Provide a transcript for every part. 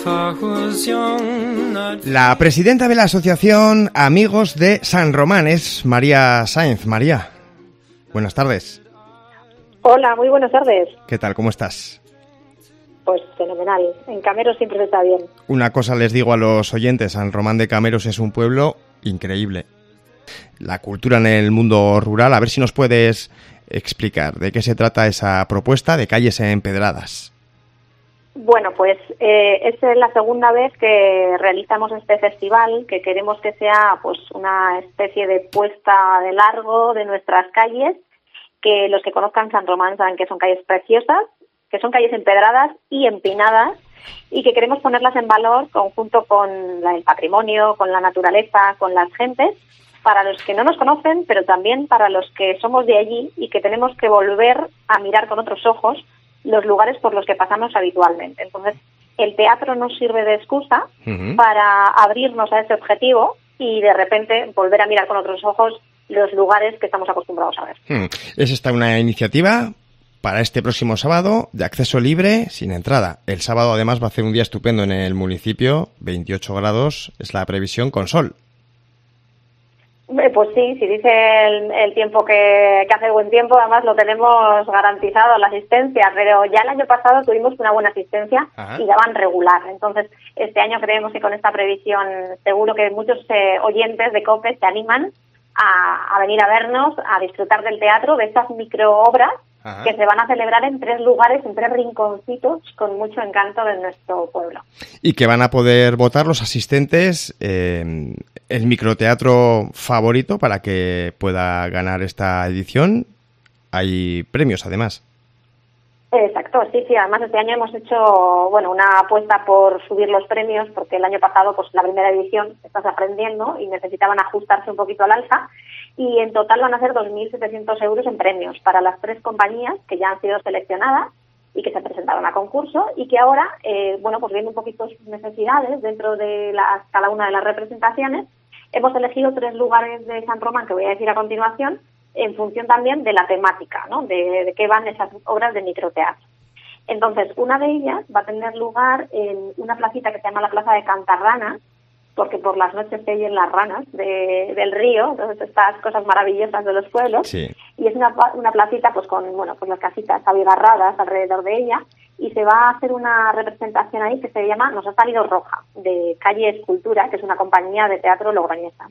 La presidenta de la asociación Amigos de San Román es María Sáenz. María, buenas tardes. Hola, muy buenas tardes. ¿Qué tal? ¿Cómo estás? Pues fenomenal. En Cameros siempre se está bien. Una cosa les digo a los oyentes, San Román de Cameros es un pueblo increíble. La cultura en el mundo rural, a ver si nos puedes explicar de qué se trata esa propuesta de calles empedradas. Bueno, pues es la segunda vez que realizamos este festival, que queremos que sea pues una especie de puesta de largo de nuestras calles, que los que conozcan San Román saben que son calles preciosas, que son calles empedradas y empinadas, y que queremos ponerlas en valor conjunto con el patrimonio, con la naturaleza, con las gentes, para los que no nos conocen, pero también para los que somos de allí y que tenemos que volver a mirar con otros ojos los lugares por los que pasamos habitualmente. Entonces, el teatro nos sirve de excusa para abrirnos a ese objetivo y de repente volver a mirar con otros ojos los lugares que estamos acostumbrados a ver. Es esta una iniciativa para este próximo sábado de acceso libre, sin entrada. El sábado además va a ser un día estupendo en el municipio, 28 grados es la previsión con sol. Pues sí, si dice el tiempo que hace buen tiempo, además lo tenemos garantizado la asistencia, pero ya el año pasado tuvimos una buena asistencia. Ajá. Y daban regular. Entonces, este año creemos que con esta previsión seguro que muchos oyentes de COPE se animan a venir a vernos, a disfrutar del teatro, de estas microobras. Ajá. Que se van a celebrar en 3 lugares, en 3 rinconcitos, con mucho encanto de nuestro pueblo. Y que van a poder votar los asistentes el microteatro favorito para que pueda ganar esta edición. Hay premios, además. Exacto, sí, además este año hemos hecho una apuesta por subir los premios, porque el año pasado, pues la primera edición, estás aprendiendo y necesitaban ajustarse un poquito al alza, y en total van a ser 2.700 euros en premios para las 3 compañías que ya han sido seleccionadas y que se presentaron a concurso, y que ahora, pues viendo un poquito sus necesidades dentro de cada una de las representaciones, hemos elegido 3 lugares de San Román, que voy a decir a continuación, en función también de la temática, ¿no? De qué van esas obras de microteatro. Entonces, una de ellas va a tener lugar en una placita que se llama la Plaza de Cantarranas, porque por las noches se oyen las ranas del río, entonces estas cosas maravillosas de los pueblos. Sí. Y es una placita pues con las casitas abigarradas alrededor de ella, y se va a hacer una representación ahí que se llama Nos ha salido roja, de Calle Escultura, que es una compañía de teatro logroñesa.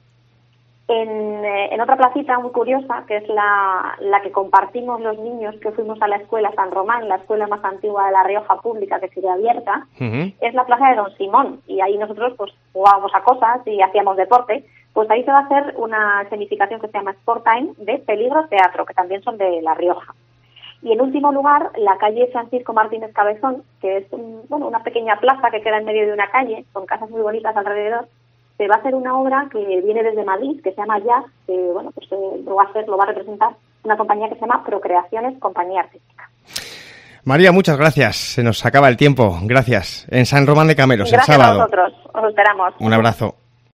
En otra placita muy curiosa, que es la que compartimos los niños que fuimos a la escuela San Román, la escuela más antigua de La Rioja pública, que sigue abierta, es la plaza de Don Simón, y ahí nosotros pues jugábamos a cosas y hacíamos deporte. Pues ahí se va a hacer una escenificación que se llama Sport Time de Peligro Teatro, que también son de La Rioja. Y en último lugar, la calle Francisco Martínez Cabezón, que es una pequeña plaza que queda en medio de una calle, con casas muy bonitas alrededor. Se va a hacer una obra que viene desde Madrid, que se llama Jazz, que lo va a representar una compañía que se llama Procreaciones, compañía artística. María, muchas gracias. Se nos acaba el tiempo. Gracias. En San Román de Cameros, gracias el sábado. Gracias a vosotros. Os esperamos. Un abrazo.